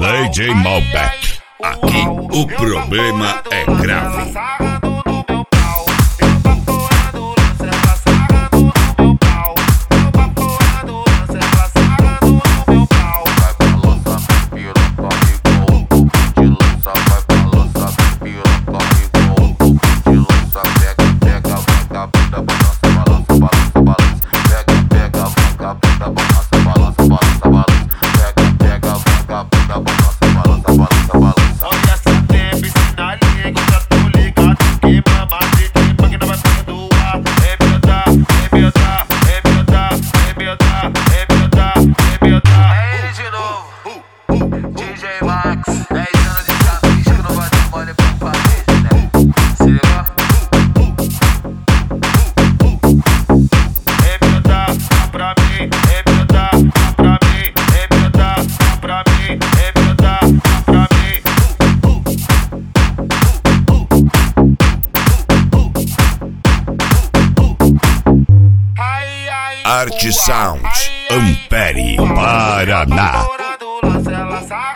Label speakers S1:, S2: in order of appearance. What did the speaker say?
S1: DJ Malbec. Aqui o problema é grave.
S2: DJ Max, 10 anos de chapéu que não vai ter mole pra fazer, né? Se liga? Dá pra mim, dá pra mim, dá pra mim, dá pra mim.
S1: Arte Sound, Ampere, Paraná.
S2: Ela sabe.